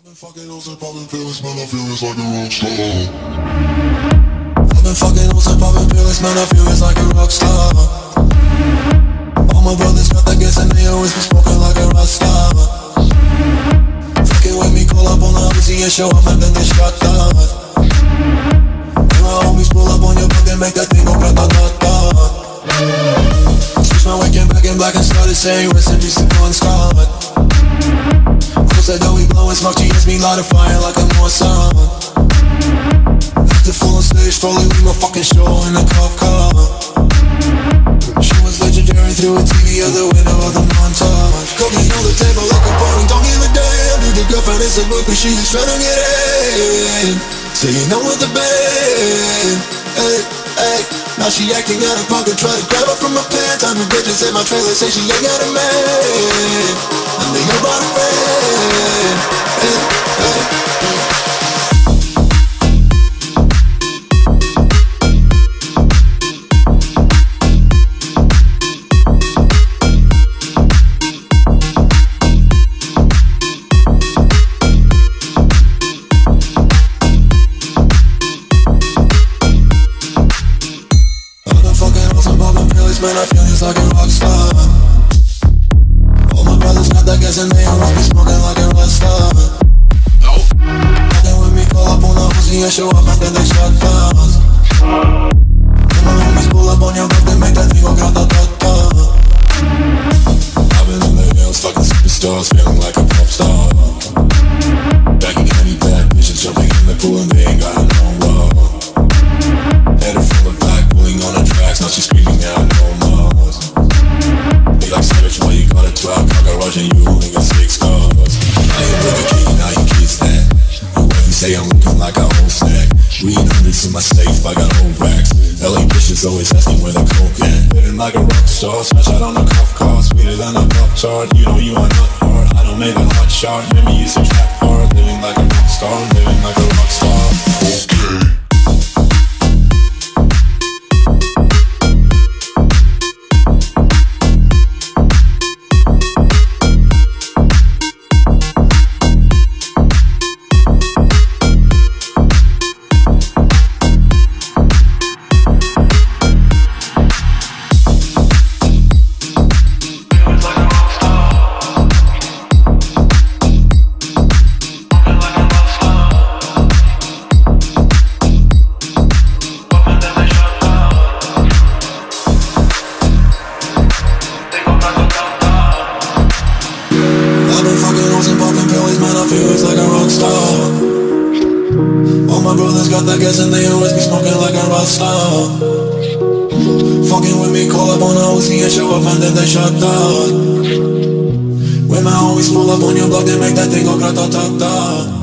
fucking hoes and popping pills, man, I feel it's like a rock star. I've been fucking hoes and popping pills, man, I feel it's like a rock star. All my brothers got that gas and they always be smoking like a rock star. Fucking with me, call up on the Uzi and show up and then they shot down. And my homies pull up on your block and make that thing go grata-ta-ta. Switch my weekend back in black and started saying rest in peace to Bon Scott. Said that we blowin' smoke, she hits me light a fire like I'm on sun. After full on stage, probably leave my fucking show in a cop car. She was legendary through a TV out the window of the montage. Cocaine on the table like a party, don't give a damn. Dude, the girlfriend is a book, but she just tryna get in. Saying I'm with the band, hey, hey. Now she acting out of pocket, try to grab her from my pants. I'm a bitches in my trailer, say she ain't got a man. And they know about a friend, hey, hey. Man, I feel just like a rock star. All my brothers got that gas and they always be smoking like a rock star. Fucking with me, call up on the Uzi and show up and then they shot down. And my homies pull up on your block, they make that thing go grata-ta-ta. I've been in the hills, fucking superstars, feeling like a pop star. Back in Kenny, bad bitches jumping in the pool and they ain't got no love. Headed full of black, pulling on the tracks, now she's screaming out no more. They like savage, why you got a 12 car garage and you only got 6 cars. I ain't with the key, now you kiss that. Your wife, you say I'm looking like a whole snack. Green hundreds in my safe, I got old racks. LA bitches always asking where the coke at. Living like a rock star, smash out on a cuff car. Sweeter than a pop chart, you know you are not hard. I don't make a hot shot, maybe you some trap hard. Living like a rock star, living like a rock star. Okay. All my brothers got that gas and they always be smoking like a rock star. Fucking with me, call up on the Uzi and show up and then they shot down. When my homies pull up on your block, they make that thing go grata-ta-ta.